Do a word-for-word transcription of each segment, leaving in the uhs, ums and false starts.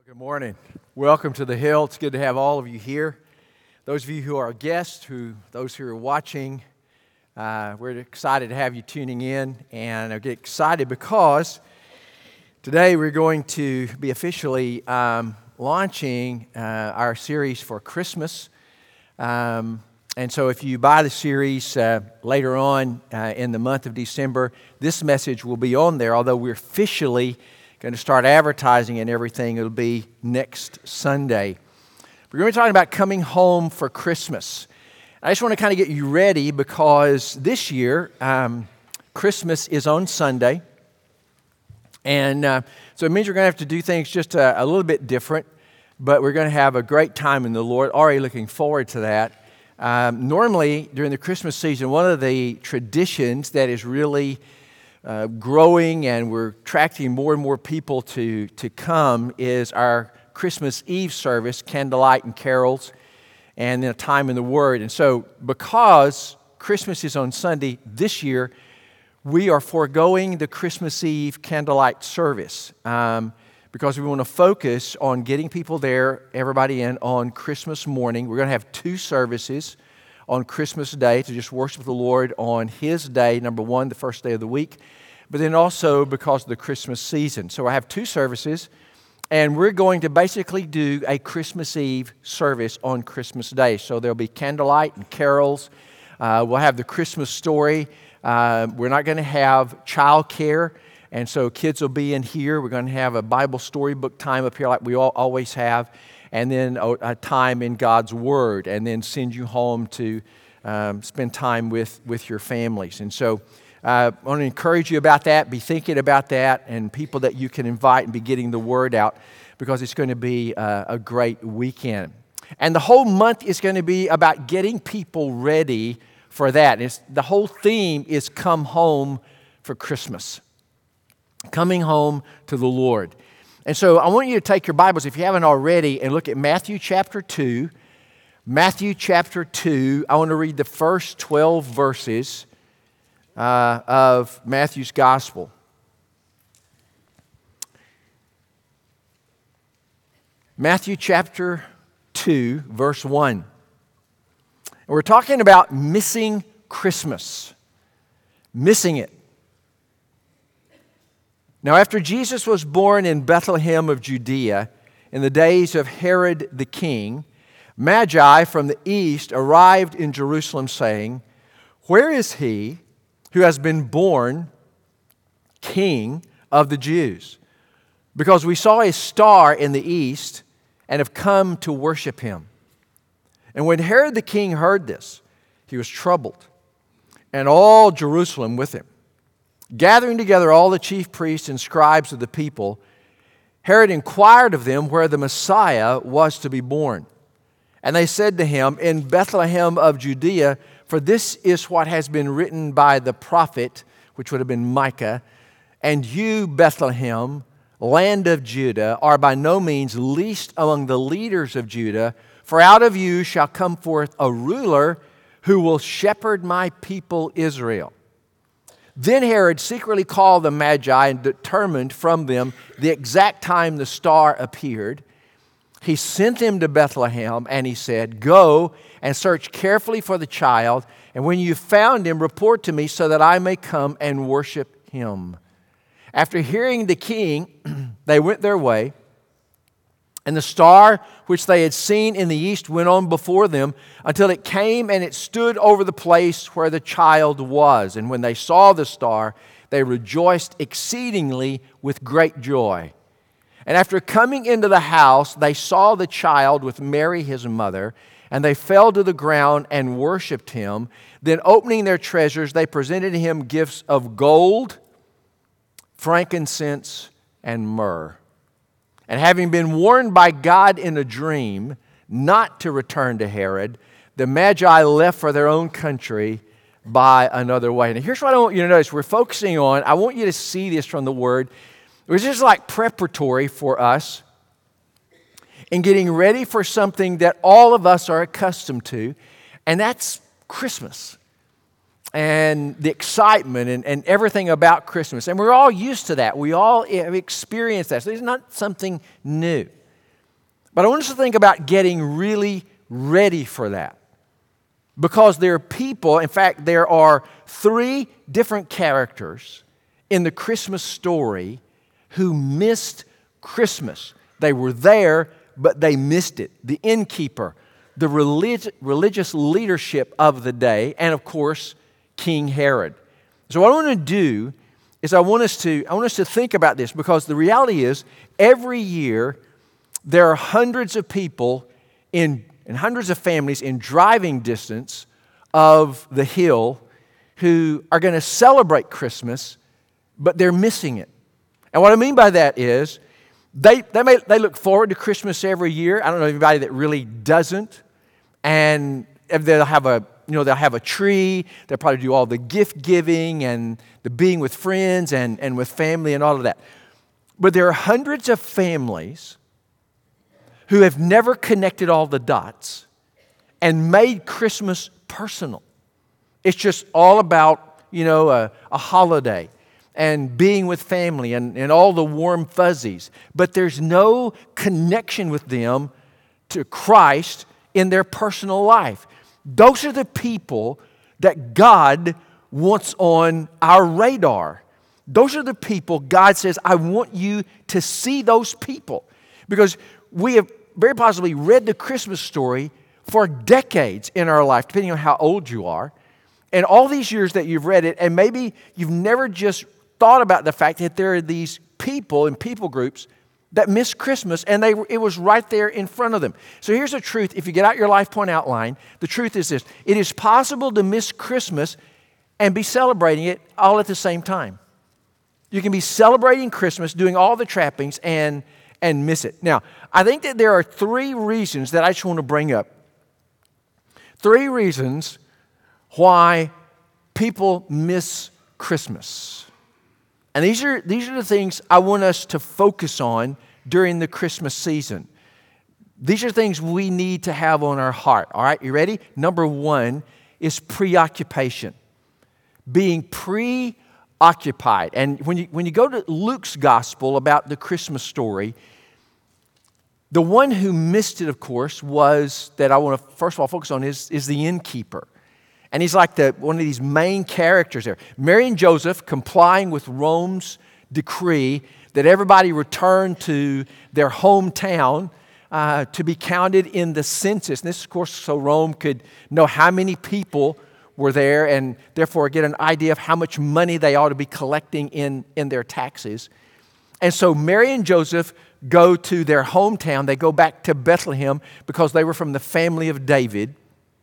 Good morning. Welcome to the Hill. It's good to have all of you here. Those of you who are guests, who those who are watching, uh, we're excited to have you tuning in, and I get excited because today we're going to be officially um, launching uh, our series for Christmas. Um, and so if you buy the series uh, later on uh, in the month of December, this message will be on there, although we're officially going to start advertising and everything. It'll be next Sunday. We're going to be talking about coming home for Christmas. I just want to kind of get you ready because this year, um, Christmas is on Sunday. And uh, so it means we're going to have to do things just a, a little bit different, but we're going to have a great time in the Lord. Already looking forward to that. Um, normally, during the Christmas season, one of the traditions that is really Uh, growing and we're attracting more and more people to, to come is our Christmas Eve service, candlelight and carols, and then a time in the Word. And so because Christmas is on Sunday this year, we are foregoing the Christmas Eve candlelight service um, because we want to focus on getting people there, everybody in, on Christmas morning. We're going to have two services on Christmas Day to just worship the Lord on His day, number one, the first day of the week, but then also because of the Christmas season. So I have two services, and we're going to basically do a Christmas Eve service on Christmas Day. So there'll be candlelight and carols. Uh, we'll have the Christmas story. Uh, we're not going to have child care, and so kids will be in here. We're going to have a Bible storybook time up here like we all, always have, and then a, a time in God's Word, and then send you home to um, spend time with, with your families. And so uh, I want to encourage you about that, be thinking about that, and people that you can invite and be getting the Word out, because it's going to be uh, a great weekend. And the whole month is going to be about getting people ready for that. It's, the whole theme is come home for Christmas. Coming home to the Lord. And so I want you to take your Bibles, if you haven't already, and look at Matthew chapter two. Matthew chapter two, I want to read the first twelve verses uh, of Matthew's Gospel. Matthew chapter two, verse one. And we're talking about missing Christmas. Missing it. Now, after Jesus was born in Bethlehem of Judea, in the days of Herod the king, Magi from the east arrived in Jerusalem, saying, "Where is he who has been born King of the Jews? Because we saw a star in the east and have come to worship him." And when Herod the king heard this, he was troubled, and all Jerusalem with him. Gathering together all the chief priests and scribes of the people, Herod inquired of them where the Messiah was to be born. And they said to him, "In Bethlehem of Judea, for this is what has been written by the prophet," which would have been Micah, "and you, Bethlehem, land of Judah, are by no means least among the leaders of Judah, for out of you shall come forth a ruler who will shepherd my people Israel." Then Herod secretly called the Magi and determined from them the exact time the star appeared. He sent them to Bethlehem, and he said, "Go and search carefully for the child, and when you found him, report to me so that I may come and worship him." After hearing the king, they went their way, and the star which they had seen in the east went on before them until it came and it stood over the place where the child was. And when they saw the star, they rejoiced exceedingly with great joy. And after coming into the house, they saw the child with Mary his mother, and they fell to the ground and worshipped him. Then opening their treasures, they presented him gifts of gold, frankincense, and myrrh. And having been warned by God in a dream not to return to Herod, the Magi left for their own country by another way. Now here's what I want you to notice. We're focusing on, I want you to see this from the Word. It was just like preparatory for us in getting ready for something that all of us are accustomed to, and that's Christmas. And the excitement and, and everything about Christmas. And we're all used to that. We all have experienced that. So it's not something new. But I want us to think about getting really ready for that. Because there are people, in fact, there are three different characters in the Christmas story who missed Christmas. They were there, but they missed it. The innkeeper, the relig- religious leadership of the day, and of course, King Herod. So what I want to do is I want us to I want us to think about this, because the reality is every year there are hundreds of people in and hundreds of families in driving distance of the hill who are going to celebrate Christmas, but they're missing it. And what I mean by that is they they may they look forward to Christmas every year. I don't know anybody that really doesn't. And they'll have a you know they'll have a tree. They'll probably do all the gift giving and the being with friends and, and with family and all of that. But there are hundreds of families who have never connected all the dots and made Christmas personal. It's just all about, you know, a, a holiday and being with family and, and all the warm fuzzies. But there's no connection with them to Christ in their personal life. Those are the people that God wants on our radar. Those are the people God says, I want you to see those people. Because we have very possibly read the Christmas story for decades in our life, depending on how old you are. And all these years that you've read it, and maybe you've never just thought about the fact that there are these people and people groups that miss Christmas, and they it was right there in front of them. So here's the truth. If you get out your Life Point outline, the truth is this. It is possible to miss Christmas and be celebrating it all at the same time. You can be celebrating Christmas, doing all the trappings, and and miss it. Now, I think that there are three reasons that I just want to bring up. Three reasons why people miss Christmas. And these are, these are the things I want us to focus on during the Christmas season. These are things we need to have on our heart. All right, you ready? Number one is preoccupation. Being preoccupied. And when you, when you go to Luke's gospel about the Christmas story, the one who missed it, of course, was, that I want to first of all focus on, is, is the innkeeper. And he's like the one of these main characters there. Mary and Joseph, complying with Rome's decree that everybody return to their hometown uh, to be counted in the census. And this, of course, so Rome could know how many people were there and therefore get an idea of how much money they ought to be collecting in, in their taxes. And so Mary and Joseph go to their hometown. They go back to Bethlehem because they were from the family of David.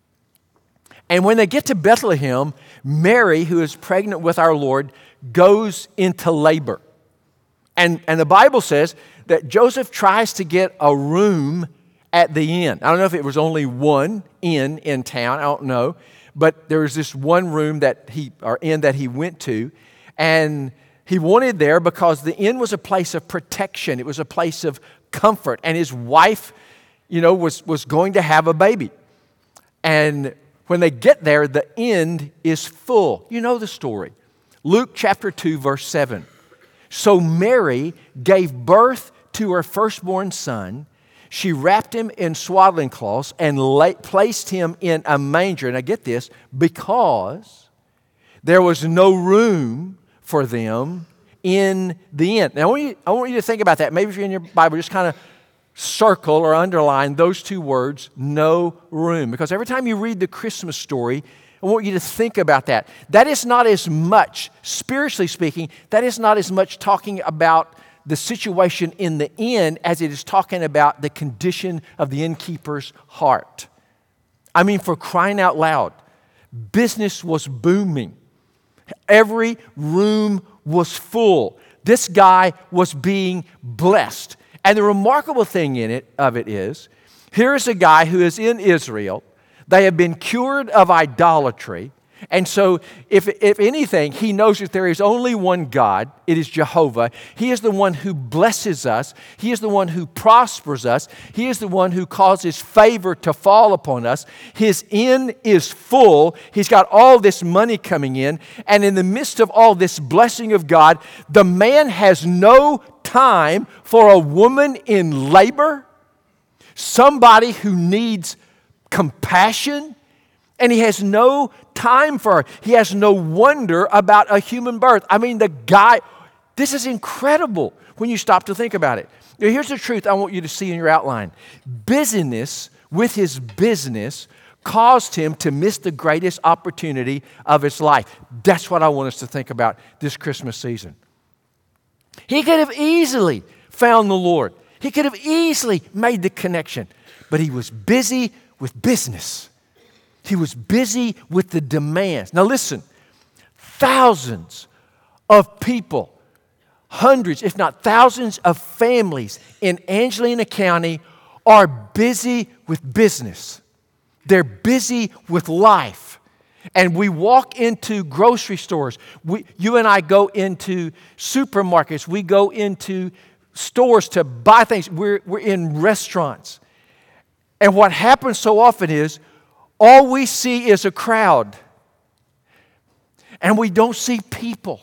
And when they get to Bethlehem, Mary, who is pregnant with our Lord, goes into labor. And, and the Bible says that Joseph tries to get a room at the inn. I don't know if it was only one inn in town. I don't know. But there was this one room that he, or inn that he went to. And he wanted there because the inn was a place of protection. It was a place of comfort. And his wife, you know, was, was going to have a baby. And when they get there, the inn is full. You know the story. Luke chapter two, verse seven. So Mary gave birth to her firstborn son. She wrapped him in swaddling cloths and la- placed him in a manger. And I get this, because there was no room for them in the inn. Now, I want you, I want you to think about that. Maybe if you're in your Bible, just kind of circle or underline those two words, no room. Because every time you read the Christmas story, I want you to think about that. That is not as much, spiritually speaking, that is not as much talking about the situation in the inn as it is talking about the condition of the innkeeper's heart. I mean, for crying out loud, business was booming. Every room was full. This guy was being blessed. And the remarkable thing in it of it is, here is a guy who is in Israel. They have been cured of idolatry. And so, if, if anything, he knows that there is only one God. It is Jehovah. He is the one who blesses us. He is the one who prospers us. He is the one who causes favor to fall upon us. His inn is full. He's got all this money coming in. And in the midst of all this blessing of God, the man has no time for a woman in labor. somebody who needs compassion, and he has no time for her. He has no wonder about a human birth. I mean, the guy, this is incredible when you stop to think about it. Now, here's the truth I want you to see in your outline. Busyness with his business caused him to miss the greatest opportunity of his life. That's what I want us to think about this Christmas season. He could have easily found the Lord. He could have easily made the connection, but he was busy with business. He was busy with the demands. Now listen, thousands of people, hundreds, if not thousands of families in Angelina County are busy with business. They're busy with life. And we walk into grocery stores. We, you and I go into supermarkets. We go into stores to buy things. We're, we're in restaurants. And what happens so often is all we see is a crowd. And we don't see people.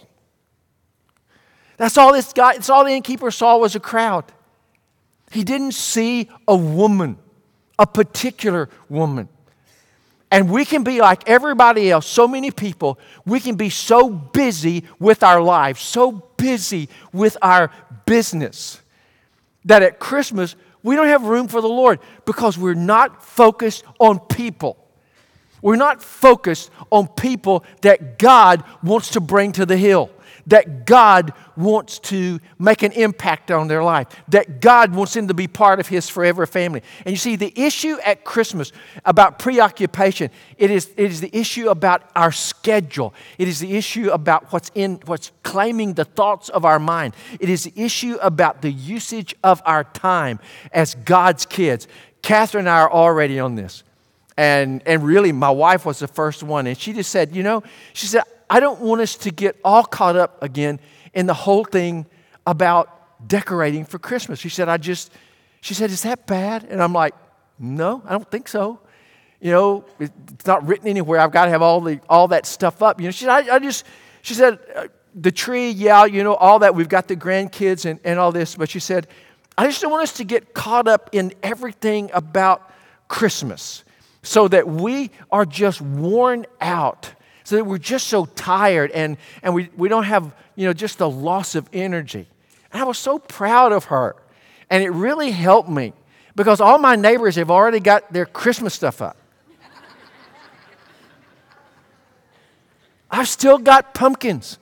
That's all this guy, that's all the innkeeper saw was a crowd. He didn't see a woman, a particular woman. And we can be like everybody else, so many people, we can be so busy with our lives, so busy with our business, that at Christmas, we don't have room for the Lord because we're not focused on people. We're not focused on people that God wants to bring to the hill, that God wants to make an impact on their life, that God wants them to be part of His forever family. And you see, the issue at Christmas about preoccupation, it is, it is the issue about our schedule. It is the issue about what's in, what's claiming the thoughts of our mind. It is the issue about the usage of our time as God's kids. Catherine and I are already on this. And, and really, my wife was the first one. And she just said, you know, she said, I don't want us to get all caught up again in the whole thing about decorating for Christmas. She said, I just, she said, is that bad? And I'm like, no, I don't think so. You know, it's not written anywhere. I've got to have all the all that stuff up. You know, she said, I, I just, she said, uh, the tree, yeah, you know, all that. We've got the grandkids and, and all this. But she said, I just don't want us to get caught up in everything about Christmas so that we are just worn out. So that we're just so tired and, and we, we don't have, you know, just a loss of energy. And I was so proud of her. And it really helped me because all my neighbors have already got their Christmas stuff up. I've still got pumpkins.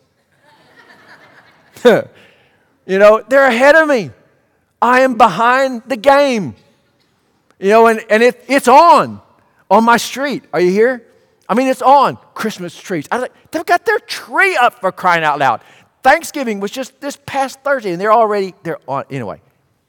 You know, they're ahead of me. I am behind the game. You know, and, and it, it's on, on my street. Are you here? I mean, it's on. Christmas trees. I was like, they've got their tree up for crying out loud. Thanksgiving was just this past Thursday, and they're already, they're on, anyway.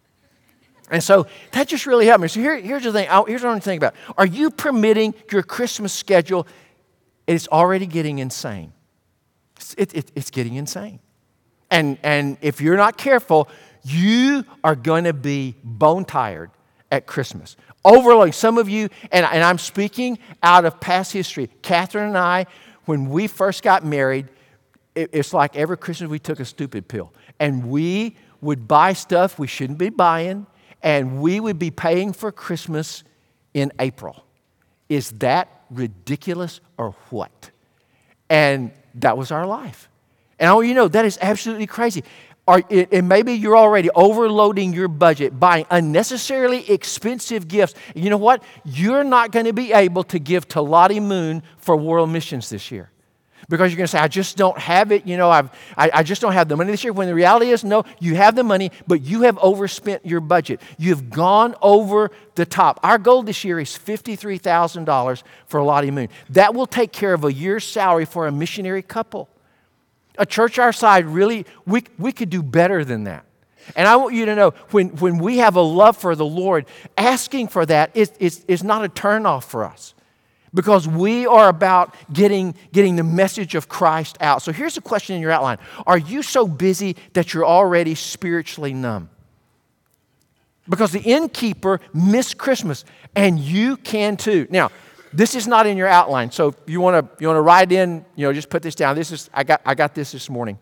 And so that just really helped me. So here, here's the thing. I, here's what I'm thinking about. Are you permitting your Christmas schedule? It's already getting insane. It's, it, it, it's getting insane. And, and if you're not careful, you are going to be bone tired at Christmas. Overloading. Some of you, and, and I'm speaking out of past history. Catherine and I, when we first got married, it, it's like every Christmas we took a stupid pill. And we would buy stuff we shouldn't be buying, and we would be paying for Christmas in April. Is that ridiculous or what? And that was our life. And I want you to know, that is absolutely crazy. Or, and maybe you're already overloading your budget, buying unnecessarily expensive gifts. You know what? You're not going to be able to give to Lottie Moon for world missions this year. Because you're going to say, I just don't have it. You know, I've, I, I just don't have the money this year. When the reality is, no, you have the money, but you have overspent your budget. You've gone over the top. Our goal this year is fifty-three thousand dollars for Lottie Moon. That will take care of a year's salary for a missionary couple. A church our size, really, we, we could do better than that. And I want you to know, when, when we have a love for the Lord, asking for that is, is, is not a turnoff for us. Because we are about getting, getting the message of Christ out. So here's the question in your outline. Are you so busy that you're already spiritually numb? Because the innkeeper missed Christmas, and you can too. Now, this is not in your outline, so if you want to you want to write in, you know, just put this down. This is I got I got this this morning.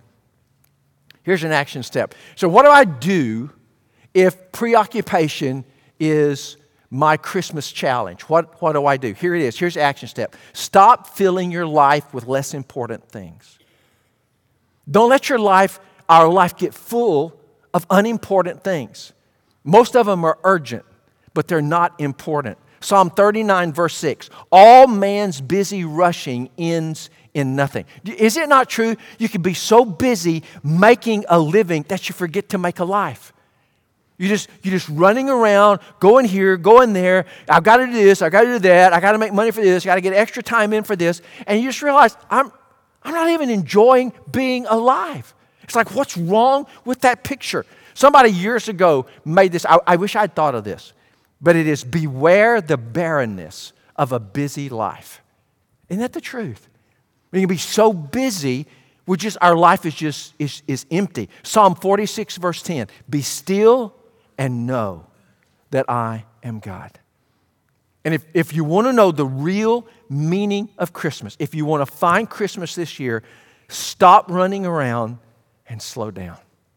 Here's an action step. So what do I do if preoccupation is my Christmas challenge. What, what do I do? Here it is. Here's the action step. Stop filling your life with less important things. Don't let your life, our life, get full of unimportant things. Most of them are urgent, but they're not important. Psalm thirty-nine, verse six. All man's busy rushing ends in nothing. Is it not true? You can be so busy making a living that you forget to make a life. You just, you're just running around, going here, going there. I've got to do this. I've got to do that. I've got to make money for this. I've got to get extra time in for this. And you just realize, I'm, I'm not even enjoying being alive. It's like, what's wrong with that picture? Somebody years ago made this. I, I wish I'd thought of this. But it is, beware the barrenness of a busy life. Isn't that the truth? We can be so busy, we just our life is just is, is empty. Psalm forty-six, verse ten. Be still and know that I am God. And if, if you want to know the real meaning of Christmas, if you want to find Christmas this year, stop running around and slow down.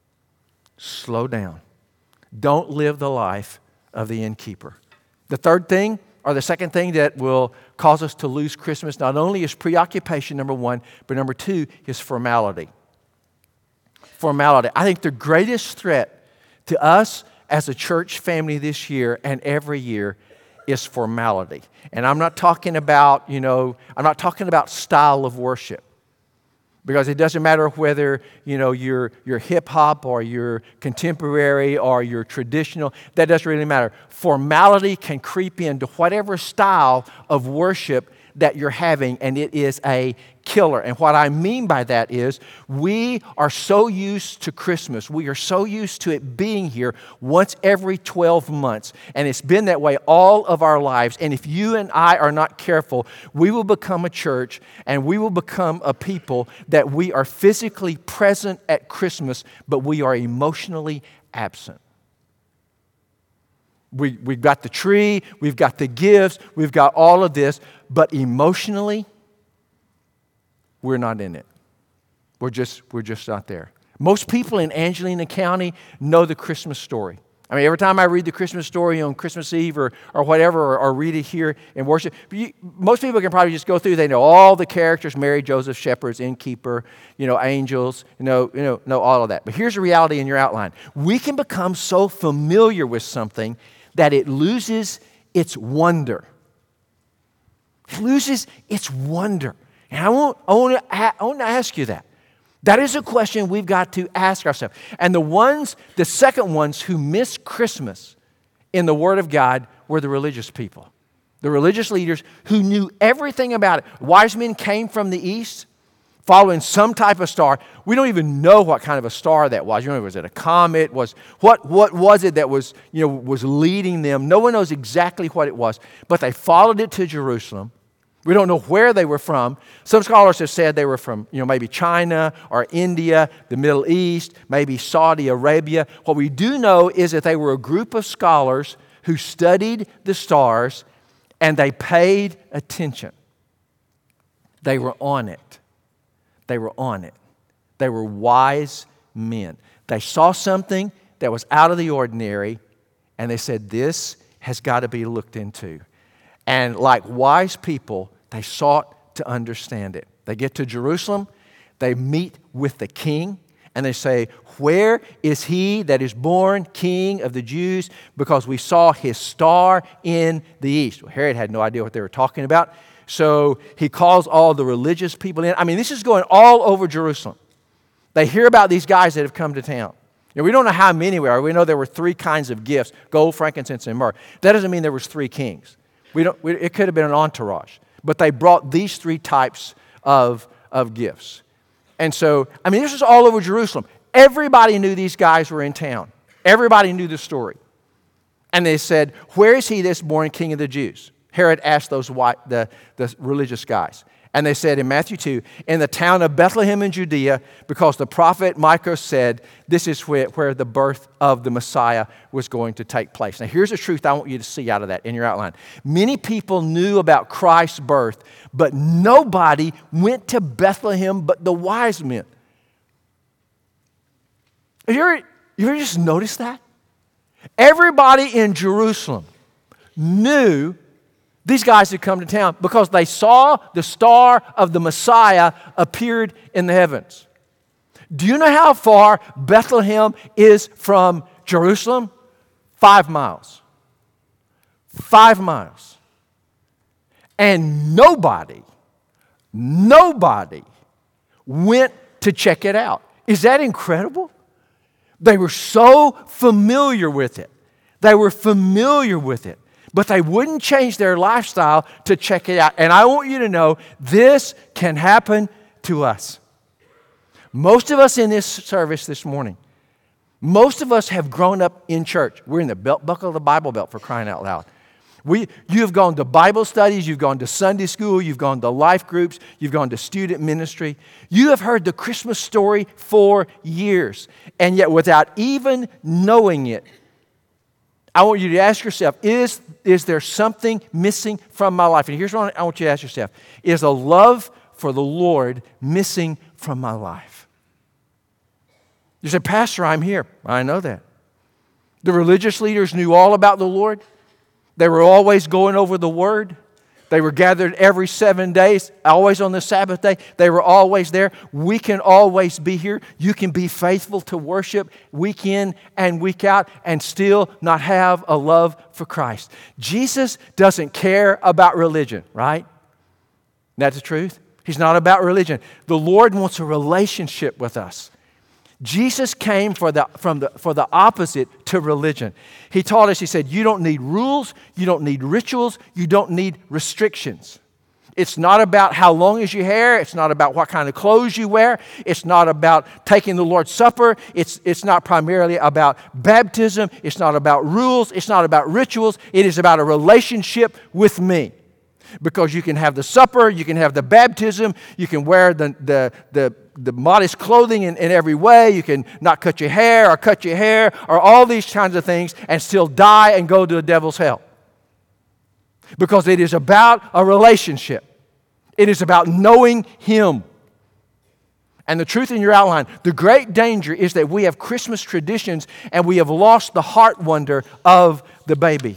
Slow down. Don't live the life of the innkeeper. The third thing, or the second thing that will cause us to lose Christmas, not only is preoccupation, number one, but number two is formality. Formality. I think the greatest threat to us as a church family this year and every year is formality. And I'm not talking about, you know, I'm not talking about style of worship. Because it doesn't matter whether, you know, you're, you're hip-hop or you're contemporary or you're traditional. That doesn't really matter. Formality can creep into whatever style of worship that you're having, and it is a killer. And what I mean by that is we are so used to Christmas. We are so used to it being here once every twelve months. And it's been that way all of our lives. And if you and I are not careful, we will become a church and we will become a people that we are physically present at Christmas, but we are emotionally absent. We, we've got the tree, we've got the gifts, we've got all of this, but emotionally, we're not in it. We're just, we're just not there. Most people in Angelina County know the Christmas story. I mean, every time I read the Christmas story on Christmas Eve or, or whatever, or, or read it here in worship, you, most people can probably just go through. They know all the characters: Mary, Joseph, shepherds, innkeeper, you know, angels, you know, you know, know all of that. But here's the reality in your outline: we can become so familiar with something that it loses its wonder. It loses its wonder. And I want, I want, to, I want to ask you that. That is a question we've got to ask ourselves. And the ones, the second ones who missed Christmas in the Word of God were the religious people. The religious leaders who knew everything about it. Wise men came from the east, following some type of star. We don't even know what kind of a star that was. You know, was it a comet? Was what what was it that was, you know, was leading them? No one knows exactly what it was, but they followed it to Jerusalem. We don't know where they were from. Some scholars have said they were from, you know, maybe China or India, the Middle East, maybe Saudi Arabia. What we do know is that they were a group of scholars who studied the stars and they paid attention. They were on it. They were on it. They were wise men. They saw something that was out of the ordinary, and they said, this has got to be looked into. And like wise people, they sought to understand it. They get to Jerusalem, they meet with the king, and they say, where is he that is born king of the Jews? Because we saw his star in the east. Well, Herod had no idea what they were talking about. So he calls all the religious people in. I mean, this is going all over Jerusalem. They hear about these guys that have come to town. You know, we don't know how many we are. We know there were three kinds of gifts: gold, frankincense, and myrrh. That doesn't mean there was three kings. We don't. We, it could have been an entourage. But they brought these three types of, of gifts. And so, I mean, this is all over Jerusalem. Everybody knew these guys were in town. Everybody knew the story. And they said, where is he that's born king of the Jews? Herod asked those white, the, the religious guys. And they said in Matthew two, in the town of Bethlehem in Judea, because the prophet Micah said, this is where, where the birth of the Messiah was going to take place. Now here's the truth I want you to see out of that in your outline. Many people knew about Christ's birth, but nobody went to Bethlehem but the wise men. Have you ever, you ever just noticed that? Everybody in Jerusalem knew these guys had come to town because they saw the star of the Messiah appeared in the heavens. Do you know how far Bethlehem is from Jerusalem? Five miles. Five miles. And nobody, nobody went to check it out. Is that incredible? They were so familiar with it. They were familiar with it. But they wouldn't change their lifestyle to check it out. And I want you to know this can happen to us. Most of us in this service this morning, most of us have grown up in church. We're in the belt buckle of the Bible Belt, for crying out loud. We, you have gone to Bible studies, you've gone to Sunday school, you've gone to life groups, you've gone to student ministry. You have heard the Christmas story for years. And yet without even knowing it, I want you to ask yourself, is, is there something missing from my life? And here's what I want you to ask yourself. Is a love for the Lord missing from my life? You say, Pastor, I'm here. I know that. The religious leaders knew all about the Lord. They were always going over the Word. They were gathered every seven days, always on the Sabbath day. They were always there. We can always be here. You can be faithful to worship week in and week out and still not have a love for Christ. Jesus doesn't care about religion, right? That's the truth. He's not about religion. The Lord wants a relationship with us. Jesus came for the, from the, for the opposite to religion. He taught us, he said, you don't need rules, you don't need rituals, you don't need restrictions. It's not about how long is your hair. It's not about what kind of clothes you wear. It's not about taking the Lord's Supper. It's, it's not primarily about baptism. It's not about rules. It's not about rituals. It is about a relationship with me. Because you can have the supper, you can have the baptism, you can wear the, the, the, the modest clothing in, in every way, you can not cut your hair or cut your hair or all these kinds of things and still die and go to the devil's hell. Because it is about a relationship. It is about knowing Him. And the truth in your outline, the great danger is that we have Christmas traditions and we have lost the heart wonder of the baby.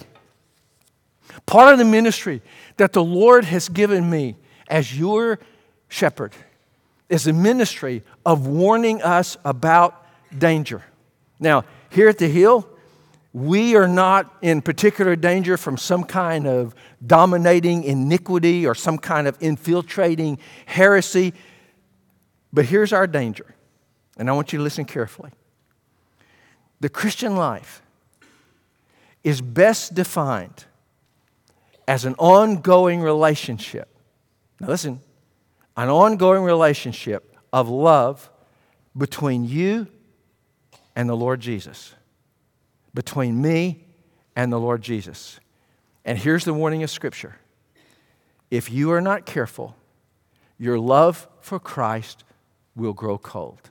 Part of the ministry that the Lord has given me as your shepherd is a ministry of warning us about danger. Now, here at the Hill, we are not in particular danger from some kind of dominating iniquity or some kind of infiltrating heresy. But here's our danger, and I want you to listen carefully. The Christian life is best defined as an ongoing relationship. Now listen, an ongoing relationship of love between you and the Lord Jesus. Between me and the Lord Jesus. And here's the warning of Scripture. If you are not careful, your love for Christ will grow cold.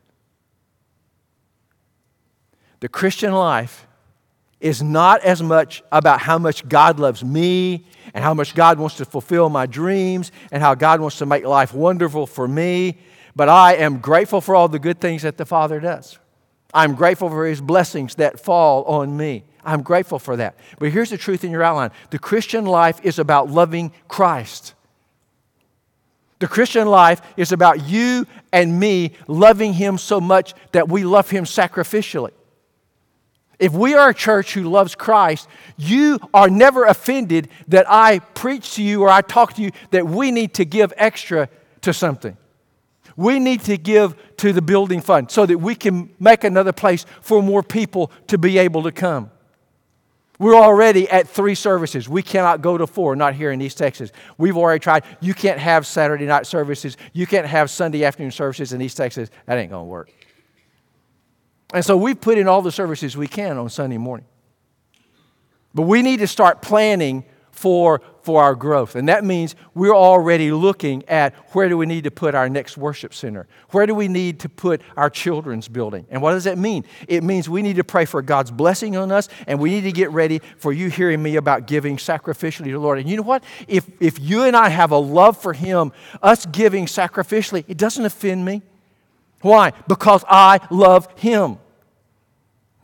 The Christian life is not as much about how much God loves me and how much God wants to fulfill my dreams and how God wants to make life wonderful for me, but I am grateful for all the good things that the Father does. I'm grateful for His blessings that fall on me. I'm grateful for that. But here's the truth in your outline. The Christian life is about loving Christ. The Christian life is about you and me loving Him so much that we love Him sacrificially. If we are a church who loves Christ, you are never offended that I preach to you or I talk to you that we need to give extra to something. We need to give to the building fund so that we can make another place for more people to be able to come. We're already at three services. We cannot go to four, not here in East Texas. We've already tried. You can't have Saturday night services. You can't have Sunday afternoon services in East Texas. That ain't going to work. And so we've put in all the services we can on Sunday morning. But we need to start planning for, for our growth. And that means we're already looking at where do we need to put our next worship center? Where do we need to put our children's building? And what does that mean? It means we need to pray for God's blessing on us, and we need to get ready for you hearing me about giving sacrificially to the Lord. And you know what? If, if you and I have a love for Him, us giving sacrificially, it doesn't offend me. Why? Because I love Him.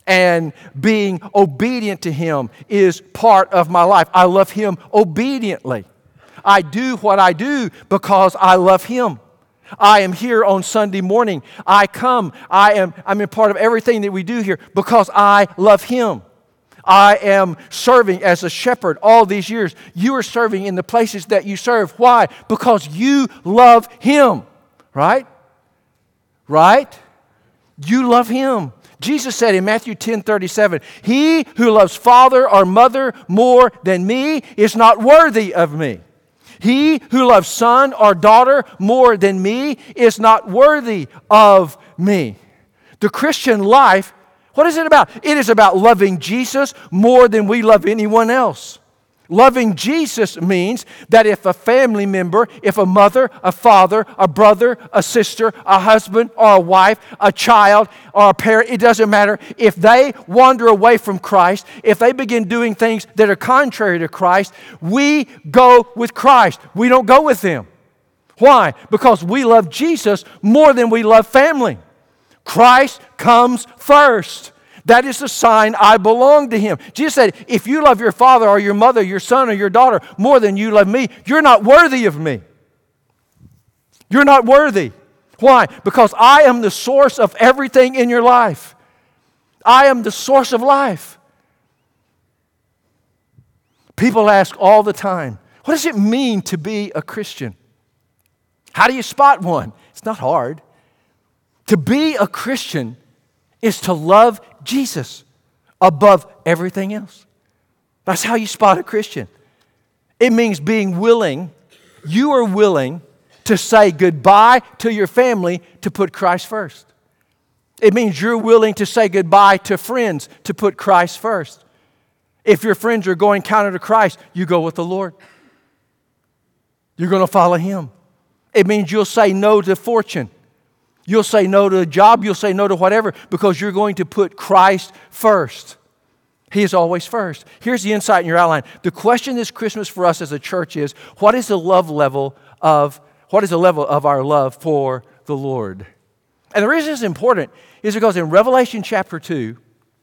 And being obedient to Him is part of my life. I love Him obediently. I do what I do because I love Him. I am here on Sunday morning. I come. I am I'm a part of everything that we do here because I love Him. I am serving as a shepherd all these years. You are serving in the places that you serve. Why? Because you love Him. Right? Right? You love Him. Jesus said in Matthew ten thirty-seven, "He who loves father or mother more than me is not worthy of me. He who loves son or daughter more than me is not worthy of me." The Christian life, what is it about? It is about loving Jesus more than we love anyone else. Loving Jesus means that if a family member, if a mother, a father, a brother, a sister, a husband or a wife, a child or a parent, it doesn't matter. If they wander away from Christ, if they begin doing things that are contrary to Christ, we go with Christ. We don't go with them. Why? Because we love Jesus more than we love family. Christ comes first. That is the sign I belong to Him. Jesus said, if you love your father or your mother, your son or your daughter more than you love me, you're not worthy of me. You're not worthy. Why? Because I am the source of everything in your life. I am the source of life. People ask all the time, what does it mean to be a Christian? How do you spot one? It's not hard. To be a Christian is to love Jesus above everything else. That's how you spot a Christian. It means being willing, you are willing to say goodbye to your family to put Christ first. It means you're willing to say goodbye to friends to put Christ first. If your friends are going counter to Christ, you go with the Lord. You're going to follow Him. It means you'll say no to fortune. You'll say no to a job. You'll say no to whatever because you're going to put Christ first. He is always first. Here's the insight in your outline. The question this Christmas for us as a church is, what is the love level of, what is the level of our love for the Lord? And the reason it's important is because in Revelation chapter two,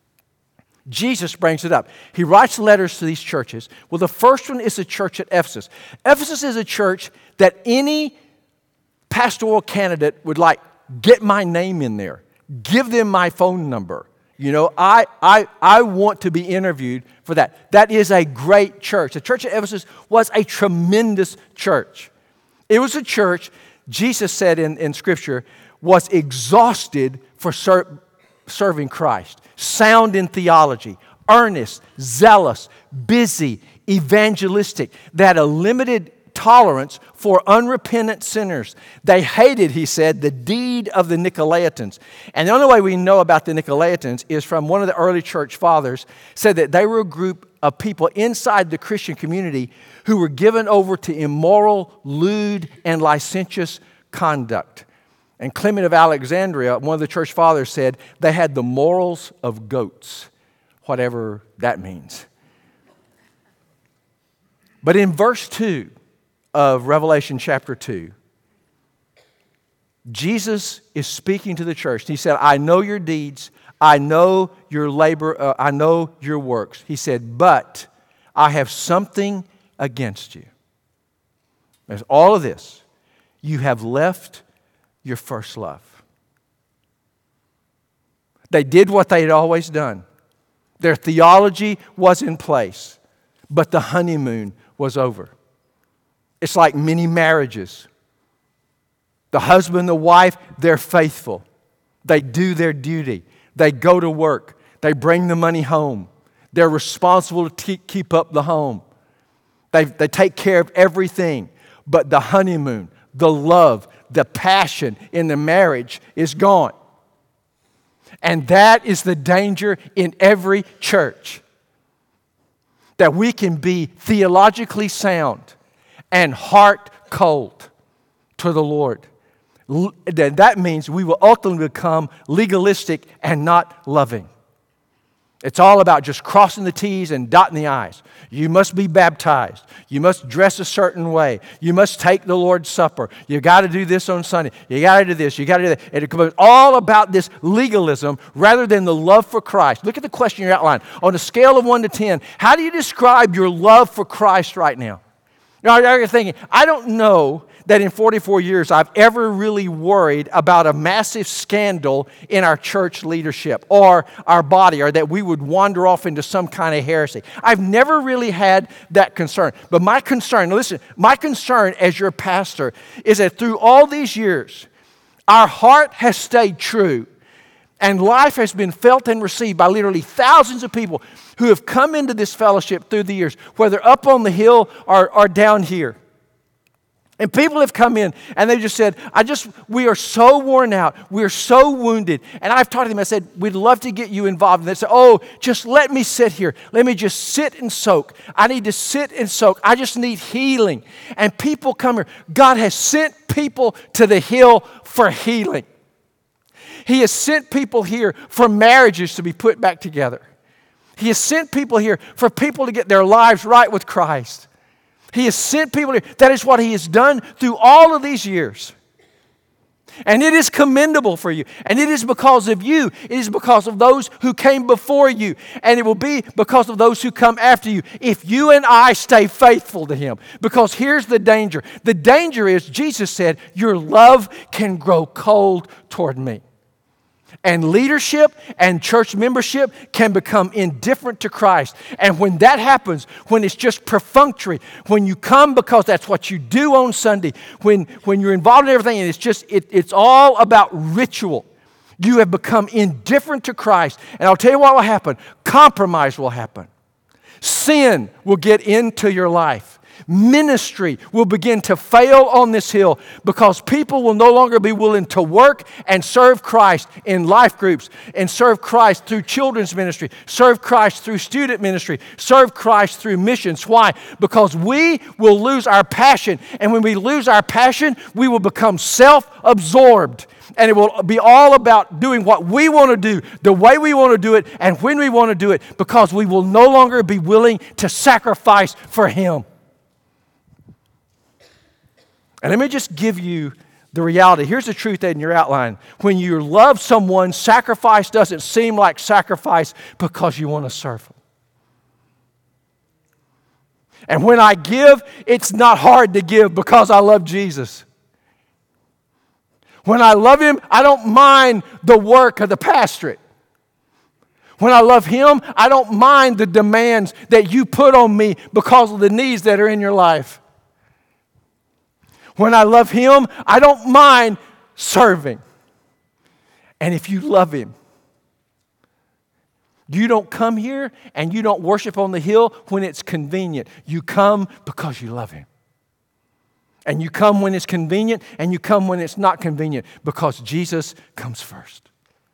Jesus brings it up. He writes letters to these churches. Well, the first one is the church at Ephesus. Ephesus is a church that any pastoral candidate would like, get my name in there. Give them my phone number. You know, I, I, I want to be interviewed for that. That is a great church. The church at Ephesus was a tremendous church. It was a church, Jesus said in, in Scripture, was exhausted for ser- serving Christ. Sound in theology, earnest, zealous, busy, evangelistic. They had a limited tolerance for unrepentant sinners. They hated, he said, the deed of the Nicolaitans. And the only way we know about the Nicolaitans is from one of the early church fathers said that they were a group of people inside the Christian community who were given over to immoral, lewd, and licentious conduct. And Clement of Alexandria, one of the church fathers, said they had the morals of goats, whatever that means. But in verse two, of Revelation chapter two, Jesus is speaking to the church. He said, I know your deeds. I know your labor. Uh, I know your works. He said, but I have something against you. There's all of this. You have left your first love. They did what they had always done. Their theology was in place, but the honeymoon was over. It's like many marriages. The husband, the wife, they're faithful. They do their duty. They go to work. They bring the money home. They're responsible to keep up the home. They, they take care of everything. But the honeymoon, the love, the passion in the marriage is gone. And that is the danger in every church. That we can be theologically sound and heart cold to the Lord. That means we will ultimately become legalistic and not loving. It's all about just crossing the T's and dotting the I's. You must be baptized. You must dress a certain way. You must take the Lord's Supper. You got to do this on Sunday. You got to do this. You got to do that. And it's all about this legalism rather than the love for Christ. Look at the question in your outline. On a scale of one to ten, how do you describe your love for Christ right now? Now, you're thinking, I don't know that in forty-four years I've ever really worried about a massive scandal in our church leadership or our body, or that we would wander off into some kind of heresy. I've never really had that concern. But my concern, listen, my concern as your pastor is that through all these years, our heart has stayed true. And life has been felt and received by literally thousands of people who have come into this fellowship through the years, whether up on the hill or, or down here. And people have come in and they just said, I just, we are so worn out. We are so wounded. And I've talked to them, I said, we'd love to get you involved. And they said, oh, just let me sit here. Let me just sit and soak. I need to sit and soak. I just need healing. And people come here. God has sent people to the hill for healing. He has sent people here for marriages to be put back together. He has sent people here for people to get their lives right with Christ. He has sent people here. That is what He has done through all of these years. And it is commendable for you. And it is because of you. It is because of those who came before you. And it will be because of those who come after you. If you and I stay faithful to Him. Because here's the danger. The danger is, Jesus said, your love can grow cold toward me. And leadership and church membership can become indifferent to Christ. And when that happens, when it's just perfunctory, when you come because that's what you do on Sunday, when, when you're involved in everything and it's just, it, it's all about ritual, you have become indifferent to Christ. And I'll tell you what will happen. Compromise will happen. Sin will get into your life. Ministry will begin to fail on this hill because people will no longer be willing to work and serve Christ in life groups and serve Christ through children's ministry, serve Christ through student ministry, serve Christ through missions. Why? Because we will lose our passion, and when we lose our passion, we will become self-absorbed. And it will be all about doing what we want to do, the way we want to do it, and when we want to do it, because we will no longer be willing to sacrifice for Him. And let me just give you the reality. Here's the truth in your outline. When you love someone, sacrifice doesn't seem like sacrifice because you want to serve them. And when I give, it's not hard to give because I love Jesus. When I love Him, I don't mind the work of the pastorate. When I love Him, I don't mind the demands that you put on me because of the needs that are in your life. When I love Him, I don't mind serving. And if you love Him, you don't come here and you don't worship on the hill when it's convenient. You come because you love Him. And you come when it's convenient, and you come when it's not convenient, because Jesus comes first.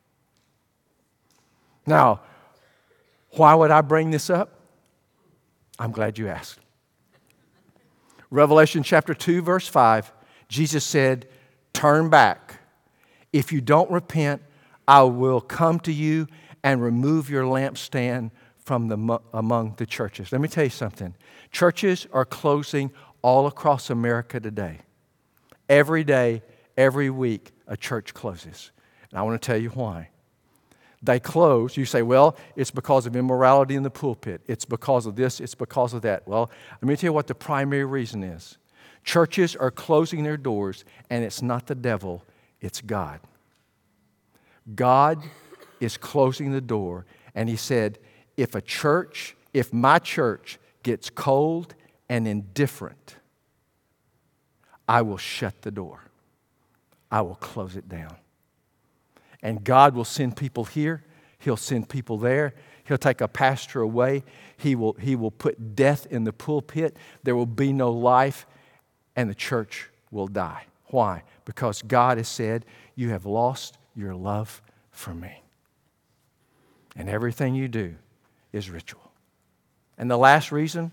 Now, why would I bring this up? I'm glad you asked. Revelation chapter two, verse five, Jesus said, turn back. If you don't repent, I will come to you and remove your lampstand from the, among the churches. Let me tell you something. Churches are closing all across America today. Every day, every week, a church closes. And I want to tell you why. They close. You say, well, it's because of immorality in the pulpit. It's because of this. It's because of that. Well, let me tell you what the primary reason is. Churches are closing their doors, and it's not the devil, it's God. God is closing the door, and He said, if a church, if my church gets cold and indifferent, I will shut the door. I will close it down. And God will send people here. He'll send people there. He'll take a pastor away. He will, he will put death in the pulpit. There will be no life, and the church will die. Why? Because God has said, you have lost your love for me. And everything you do is ritual. And the last reason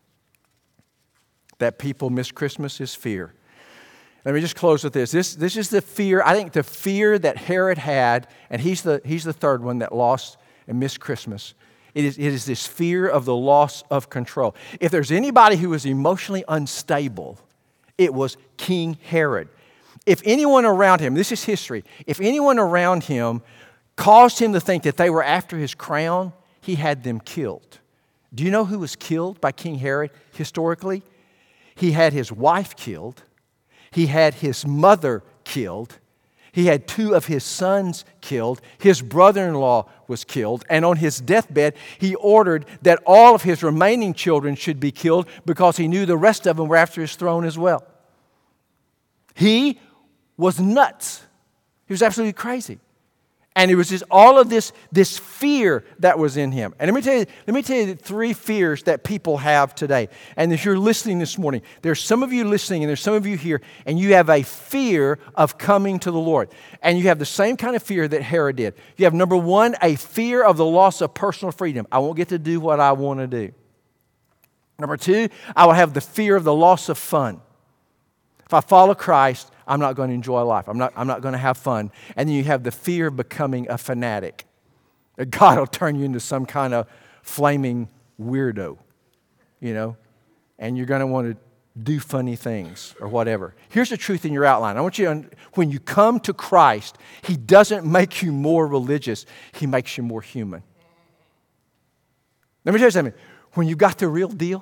that people miss Christmas is fear. Let me just close with this. This, this is the fear, I think the fear that Herod had, and he's the, he's the third one that lost and miss Christmas. It is, it is this fear of the loss of control. If there's anybody who was emotionally unstable, it was King Herod. If anyone around him, this is history, if anyone around him caused him to think that they were after his crown, he had them killed. Do you know who was killed by King Herod historically? He had his wife killed. He had his mother killed. He had two of his sons killed. His brother-in-law was killed. And on his deathbed, he ordered that all of his remaining children should be killed because he knew the rest of them were after his throne as well. He was nuts. He was absolutely crazy. And it was just all of this, this fear that was in him. And let me tell you, let me tell you the three fears that people have today. And if you're listening this morning, there's some of you listening and there's some of you here, and you have a fear of coming to the Lord. And you have the same kind of fear that Herod did. You have, number one, a fear of the loss of personal freedom. I won't get to do what I want to do. Number two, I will have the fear of the loss of fun. If I follow Christ, I'm not going to enjoy life. I'm not, I'm not going to have fun. And then you have the fear of becoming a fanatic. That God will turn you into some kind of flaming weirdo, you know, and you're going to want to do funny things or whatever. Here's the truth in your outline. I want you to, when you come to Christ, He doesn't make you more religious. He makes you more human. Let me tell you something. When you got the real deal,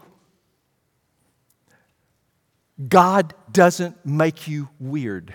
God doesn't make you weird.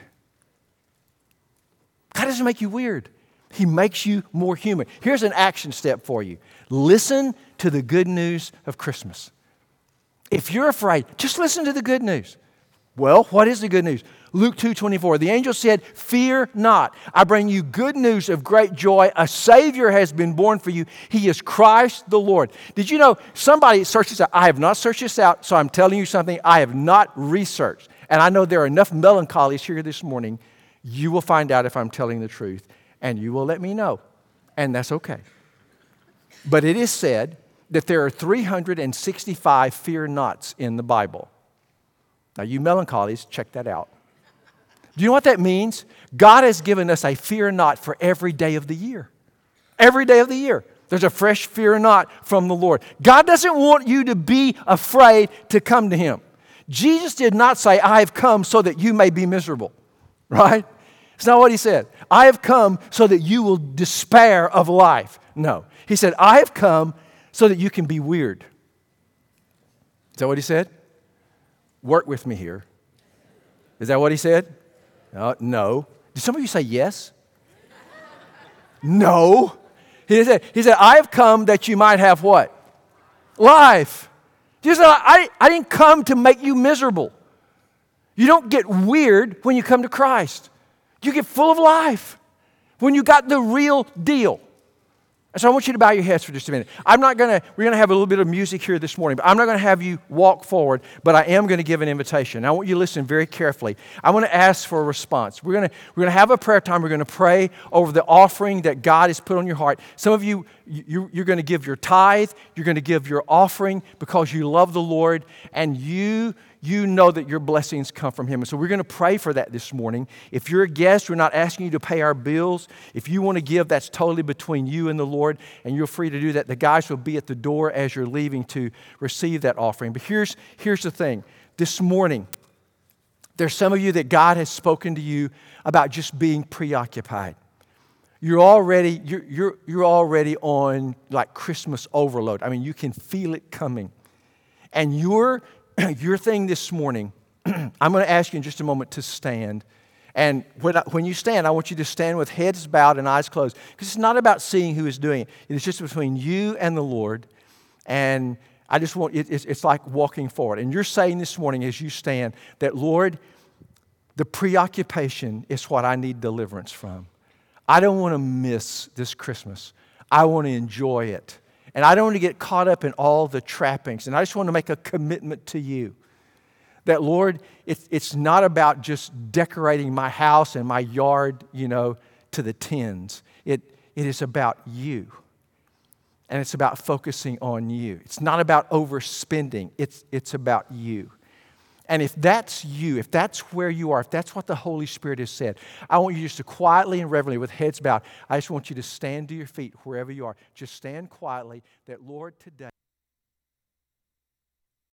God doesn't make you weird. He makes you more human. Here's an action step for you. Listen to the good news of Christmas. If you're afraid, just listen to the good news. Well, what is the good news? Luke two twenty-four, the angel said, "Fear not. I bring you good news of great joy. A Savior has been born for you. He is Christ the Lord." Did you know somebody searched this out? I have not searched this out, so I'm telling you something I have not researched. And I know there are enough melancholies here this morning. You will find out if I'm telling the truth, and you will let me know. And that's okay. But it is said that there are three hundred sixty-five fear nots in the Bible. Now, you melancholies, check that out. Do you know what that means? God has given us a fear not for every day of the year. Every day of the year. There's a fresh fear not from the Lord. God doesn't want you to be afraid to come to Him. Jesus did not say, "I have come so that you may be miserable." Right? It's not what He said. "I have come so that you will despair of life." No. He said, "I have come so that you can be weird." Is that what He said? Work with me here. Is that what He said? Uh, no. Did some of you say yes? No. He said, he said, "I have come that you might have" what? Life. He said, I, I didn't come to make you miserable. You don't get weird when you come to Christ. You get full of life when you got the real deal. And so I want you to bow your heads for just a minute. I'm not going to, we're going to have a little bit of music here this morning, but I'm not going to have you walk forward, but I am going to give an invitation. I want you to listen very carefully. I want to ask for a response. We're going to, we're going to have a prayer time. We're going to pray over the offering that God has put on your heart. Some of you, you you're going to give your tithe. You're going to give your offering because you love the Lord, and you you know that your blessings come from Him. And so we're going to pray for that this morning. If you're a guest, we're not asking you to pay our bills. If you want to give, that's totally between you and the Lord, and you're free to do that. The guys will be at the door as you're leaving to receive that offering. But here's, here's the thing. This morning, there's some of you that God has spoken to you about just being preoccupied. You're already, you're, you're, you're already on like Christmas overload. I mean, you can feel it coming. And you're Your thing this morning, I'm going to ask you in just a moment to stand. And when, I, when you stand, I want you to stand with heads bowed and eyes closed. Because it's not about seeing who is doing it. It's just between you and the Lord. And I just want, it, it's, it's like walking forward. And you're saying this morning as you stand that, Lord, the preoccupation is what I need deliverance from. I don't want to miss this Christmas. I want to enjoy it. And I don't want to get caught up in all the trappings. And I just want to make a commitment to you that, Lord, it's, it's not about just decorating my house and my yard, you know, to the tens. It, it is about you. And it's about focusing on you. It's not about overspending. It's, it's about you. And if that's you, if that's where you are, if that's what the Holy Spirit has said, I want you just to quietly and reverently, with heads bowed, I just want you to stand to your feet wherever you are. Just stand quietly that, Lord, today